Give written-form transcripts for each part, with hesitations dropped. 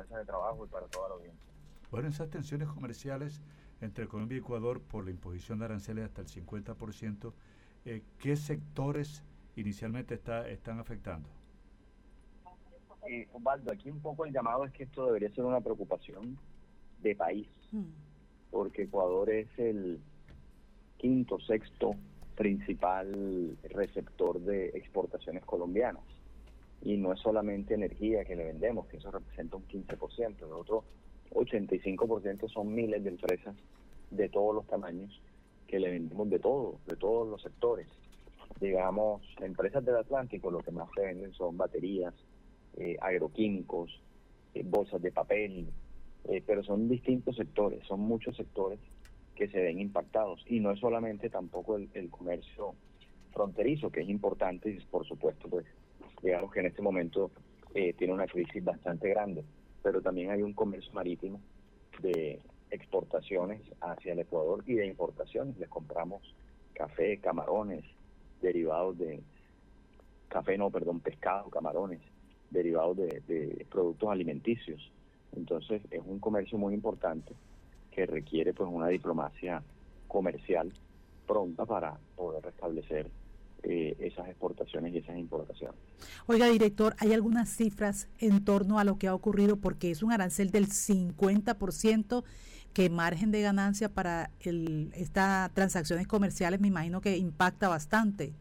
mesa de trabajo y para toda la audiencia. Bueno, esas tensiones comerciales entre Colombia y Ecuador por la imposición de aranceles hasta el 50%, ¿qué sectores inicialmente están afectando? Osvaldo, aquí un poco el llamado es que esto debería ser una preocupación de país, porque Ecuador es el quinto, sexto principal receptor de exportaciones colombianas. Y no es solamente energía que le vendemos, que eso representa un 15%, el otro 85% son miles de empresas de todos los tamaños que le vendemos de todos los sectores. Digamos, empresas del Atlántico lo que más se venden son baterías, agroquímicos, bolsas de papel, pero son distintos sectores, son muchos sectores que se ven impactados. Y no es solamente tampoco el comercio fronterizo, que es importante y por supuesto, pues, digamos que en este momento tiene una crisis bastante grande, pero también hay un comercio marítimo de exportaciones hacia el Ecuador y de importaciones. Les compramos café, camarones, derivados de pescado, camarones, derivados de productos alimenticios. Entonces es un comercio muy importante que requiere pues una diplomacia comercial pronta para poder restablecer esas exportaciones y esas importaciones. Oiga, director, ¿hay algunas cifras en torno a lo que ha ocurrido? Porque es un arancel del 50%, que margen de ganancia para estas transacciones comerciales me imagino que impacta bastante.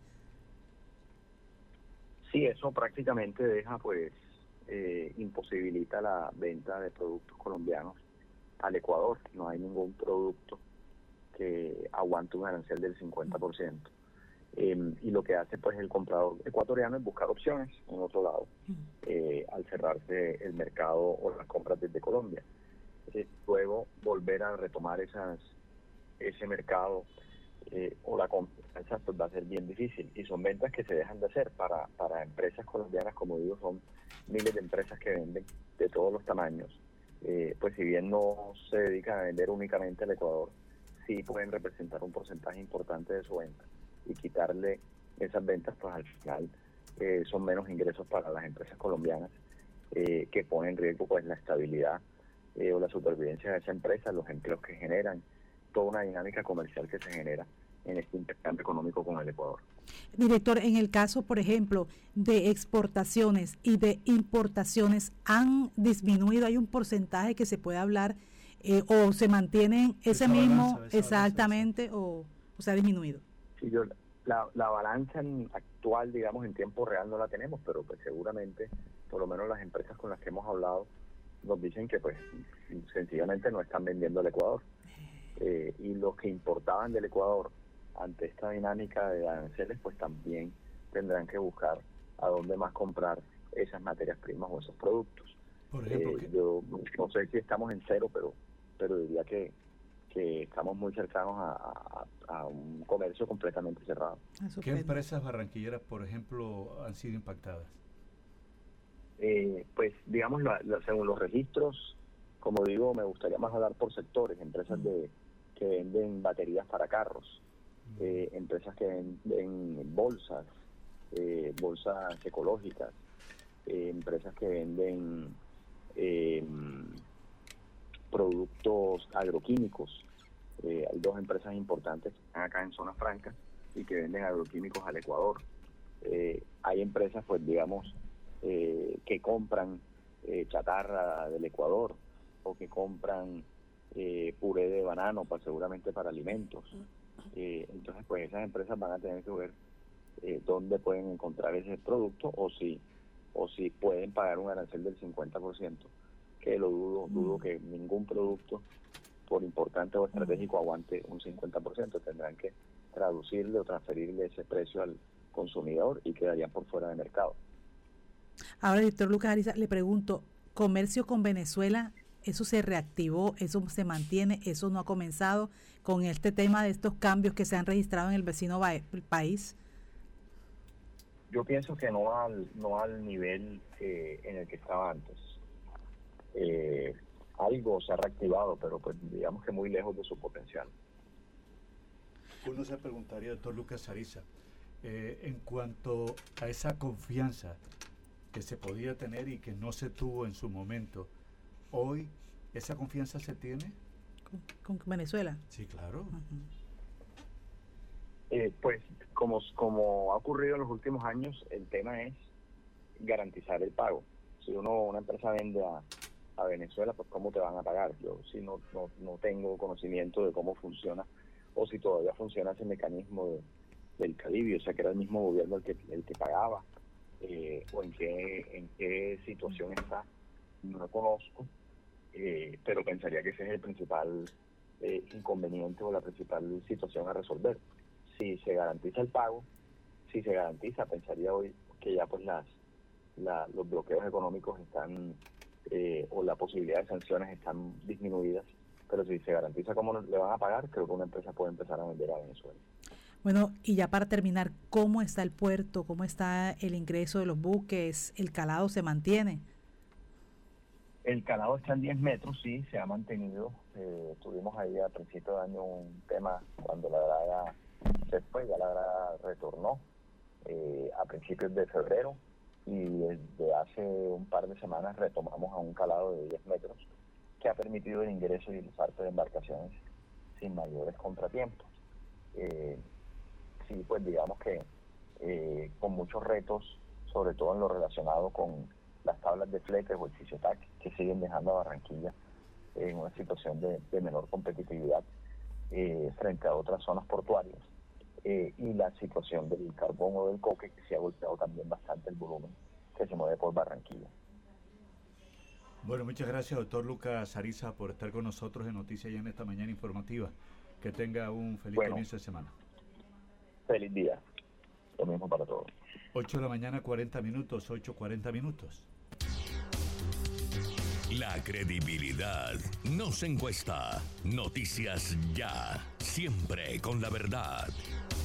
Sí, eso prácticamente deja pues imposibilita la venta de productos colombianos al Ecuador. No hay ningún producto que aguante un arancel del 50%. Y lo que hace pues el comprador ecuatoriano es buscar opciones en otro lado, al cerrarse el mercado o las compras desde Colombia. Luego volver a retomar ese mercado o la compra pues va a ser bien difícil, y son ventas que se dejan de hacer para empresas colombianas. Como digo, son miles de empresas que venden de todos los tamaños. Pues si bien no se dedican a vender únicamente al Ecuador, sí pueden representar un porcentaje importante de su venta, y quitarle esas ventas pues al final son menos ingresos para las empresas colombianas, que ponen en riesgo pues la estabilidad o la supervivencia de esa empresa, los empleos que generan, toda una dinámica comercial que se genera en este intercambio económico con el Ecuador. Director, en el caso, por ejemplo, de exportaciones y de importaciones, ¿han disminuido? ¿Hay un porcentaje que se puede hablar o se mantienen ese mismo exactamente o se ha disminuido? Sí, la balanza actual, digamos, en tiempo real no la tenemos, pero pues seguramente, por lo menos las empresas con las que hemos hablado, nos dicen que pues sencillamente no están vendiendo al Ecuador. Y los que importaban del Ecuador ante esta dinámica de aranceles pues también tendrán que buscar a dónde más comprar esas materias primas o esos productos. Por ejemplo, yo no sé si estamos en cero, pero diría que estamos muy cercanos a un comercio completamente cerrado. ¿Qué empresas barranquilleras, por ejemplo, han sido impactadas? Pues digamos, según los registros, como digo, me gustaría más hablar por sectores. Empresas que venden baterías para carros, empresas que venden bolsas ecológicas, empresas que venden productos agroquímicos. Hay dos empresas importantes que están acá en Zona Franca y que venden agroquímicos al Ecuador. Hay empresas, pues digamos, que compran chatarra del Ecuador, o que compran puré de banano seguramente para alimentos. Entonces pues esas empresas van a tener que ver dónde pueden encontrar ese producto, o si pueden pagar un arancel del 50%, que lo dudo que ningún producto, por importante o estratégico, aguante un 50%. Tendrán que traducirle o transferirle ese precio al consumidor y quedarían por fuera de mercado. Ahora, doctor Lucas Ariza, le pregunto, ¿comercio con Venezuela, eso se reactivó, eso se mantiene, eso no ha comenzado con este tema de estos cambios que se han registrado en el vecino país? Yo pienso que no al nivel en el que estaba antes. Algo se ha reactivado, pero pues digamos que muy lejos de su potencial. Uno se preguntaría, doctor Lucas Ariza, en cuanto a esa confianza que se podía tener y que no se tuvo en su momento hoy esa confianza se tiene. ¿Con Venezuela? Sí, claro. Pues como ha ocurrido en los últimos años, el tema es garantizar el pago. Si una empresa vende a Venezuela, pues ¿cómo te van a pagar? Yo si no tengo conocimiento de cómo funciona, o si todavía funciona ese mecanismo del Caribe, o sea que era el mismo gobierno el que pagaba, o en qué situación está, no lo conozco, pero pensaría que ese es el principal inconveniente o la principal situación a resolver. Si se garantiza el pago, pensaría hoy que ya pues los bloqueos económicos están, o la posibilidad de sanciones están disminuidas, pero si se garantiza cómo le van a pagar, creo que una empresa puede empezar a vender a Venezuela. Bueno, y ya para terminar, ¿cómo está el puerto? ¿Cómo está el ingreso de los buques? ¿El calado se mantiene? El calado está en 10 metros, sí, se ha mantenido. Tuvimos ahí a principio de año un tema cuando la draga se fue, ya la draga retornó a principios de febrero, y desde hace un par de semanas retomamos a un calado de 10 metros que ha permitido el ingreso y el parte de embarcaciones sin mayores contratiempos. Sí, pues digamos que con muchos retos, sobre todo en lo relacionado con las tablas de fletes o el CICETAC, que siguen dejando a Barranquilla en una situación de menor competitividad frente a otras zonas portuarias, y la situación del carbón o del coque, que se ha golpeado también bastante el volumen que se mueve por Barranquilla. Bueno, muchas gracias, doctor Lucas Ariza, por estar con nosotros en Noticias Ya en esta mañana informativa. Que tenga un feliz comienzo de semana. Feliz día. Lo mismo para todos. 8 de la mañana, 40 minutos, 8:40 minutos. La credibilidad no se encuesta. Noticias Ya, siempre con la verdad.